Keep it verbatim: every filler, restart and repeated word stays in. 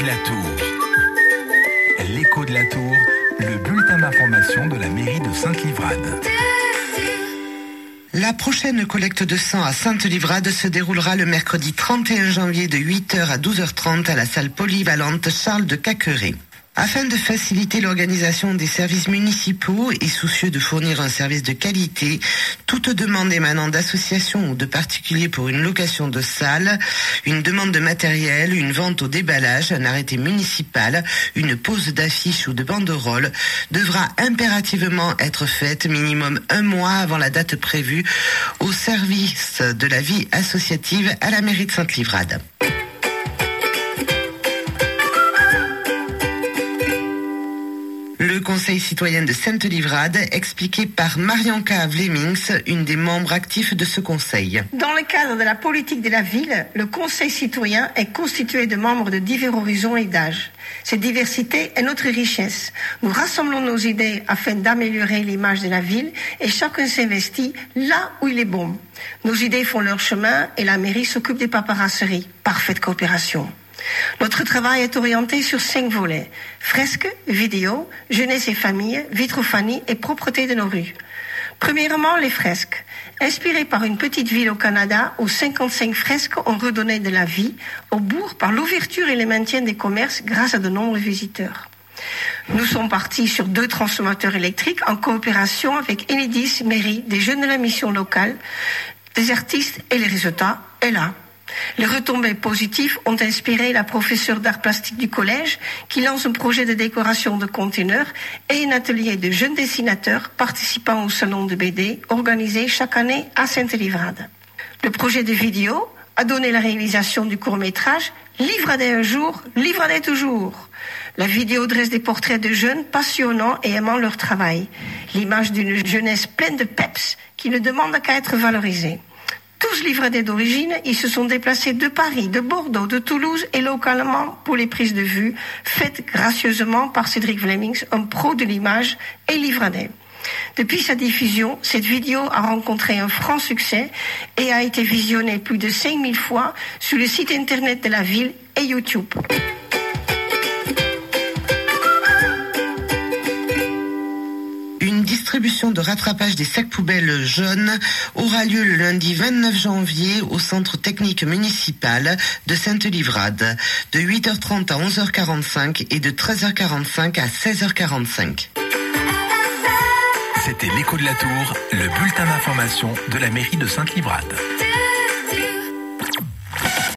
de la Tour. L'écho de la Tour, le bulletin d'information de la mairie de Sainte-Livrade. La prochaine collecte de sang à Sainte-Livrade se déroulera le mercredi trente et un janvier de huit heures à douze heures trente à la salle polyvalente Charles de Cacqueret. Afin de faciliter l'organisation des services municipaux et soucieux de fournir un service de qualité, toute demande émanant d'associations ou de particuliers pour une location de salle, une demande de matériel, une vente au déballage, un arrêté municipal, une pose d'affiches ou de banderoles devra impérativement être faite minimum un mois avant la date prévue au service de la vie associative à la mairie de Sainte-Livrade. Le Conseil citoyen de Sainte-Livrade, expliqué par Marianka Vlemings, une des membres actifs de ce conseil. Dans le cadre de la politique de la ville, le Conseil citoyen est constitué de membres de divers horizons et d'âges. Cette diversité est notre richesse. Nous rassemblons nos idées afin d'améliorer l'image de la ville et chacun s'investit là où il est bon. Nos idées font leur chemin et la mairie s'occupe des paperasseries. Parfaite coopération. Notre travail est orienté sur cinq volets: fresques, vidéos, jeunesse et famille, vitrophonie et propreté de nos rues. Premièrement, les fresques. Inspirées par une petite ville au Canada où cinquante-cinq fresques ont redonné de la vie au bourg par l'ouverture et le maintien des commerces grâce à de nombreux visiteurs. Nous sommes partis sur deux transformateurs électriques en coopération avec Enedis, mairie, des jeunes de la mission locale, des artistes, et les résultats est là. Les retombées positives ont inspiré la professeure d'art plastique du collège qui lance un projet de décoration de conteneurs et un atelier de jeunes dessinateurs participant au salon de B D organisé chaque année à Sainte-Livrade. Le projet de vidéo a donné la réalisation du court-métrage Livradet un jour, Livradet toujours. La vidéo dresse des portraits de jeunes passionnants et aimant leur travail. L'image d'une jeunesse pleine de peps qui ne demande qu'à être valorisée. Tous livradais d'origine, ils se sont déplacés de Paris, de Bordeaux, de Toulouse et localement pour les prises de vue, faites gracieusement par Cédric Vlemings, un pro de l'image et livradais. Depuis sa diffusion, cette vidéo a rencontré un franc succès et a été visionnée plus de cinq mille fois sur le site internet de la ville et YouTube. Une distribution de rattrapage des sacs poubelles jaunes aura lieu le lundi vingt-neuf janvier au centre technique municipal de Sainte-Livrade, de huit heures trente à onze heures quarante-cinq et de treize heures quarante-cinq à seize heures quarante-cinq. C'était l'écho de la Tour, le bulletin d'information de la mairie de Sainte-Livrade.